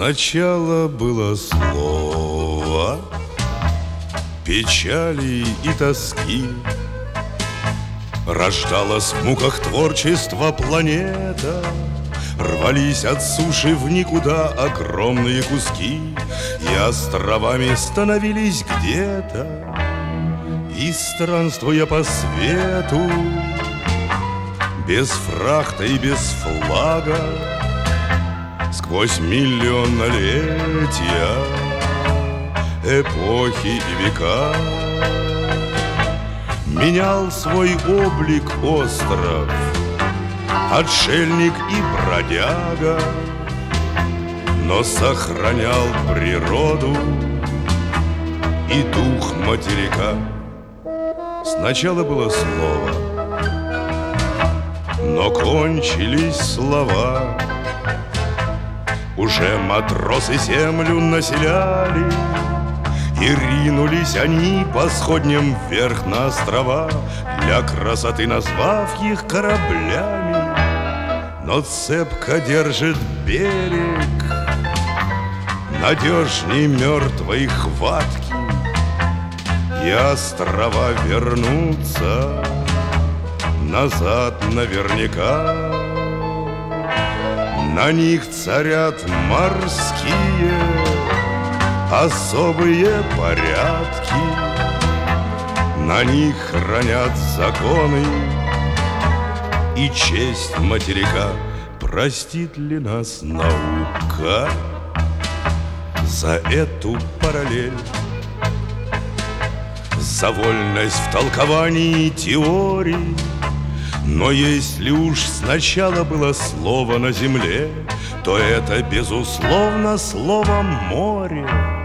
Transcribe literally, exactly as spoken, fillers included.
Сначала было слово печали и тоски, рождалась в муках творчества планета, рвались от суши в никуда огромные куски, и островами становились где-то. И странствуя по свету, без фрахта и без флага, сквозь миллионнолетия, эпохи и века, менял свой облик остров, отшельник и бродяга, но сохранял природу и дух материка. Сначала было слово, но кончились слова. Уже матросы землю населяли, и ринулись они по сходням вверх на острова, для красоты назвав их кораблями. Но цепко держит берег, надежней мертвой хватки, и острова вернутся назад наверняка. На них царят морские особые порядки, на них хранят законы и честь материка. Простит ли нас наука за эту параллель, за вольность в толковании теорий? Но если уж сначала было слово на земле, то это, безусловно, слово море.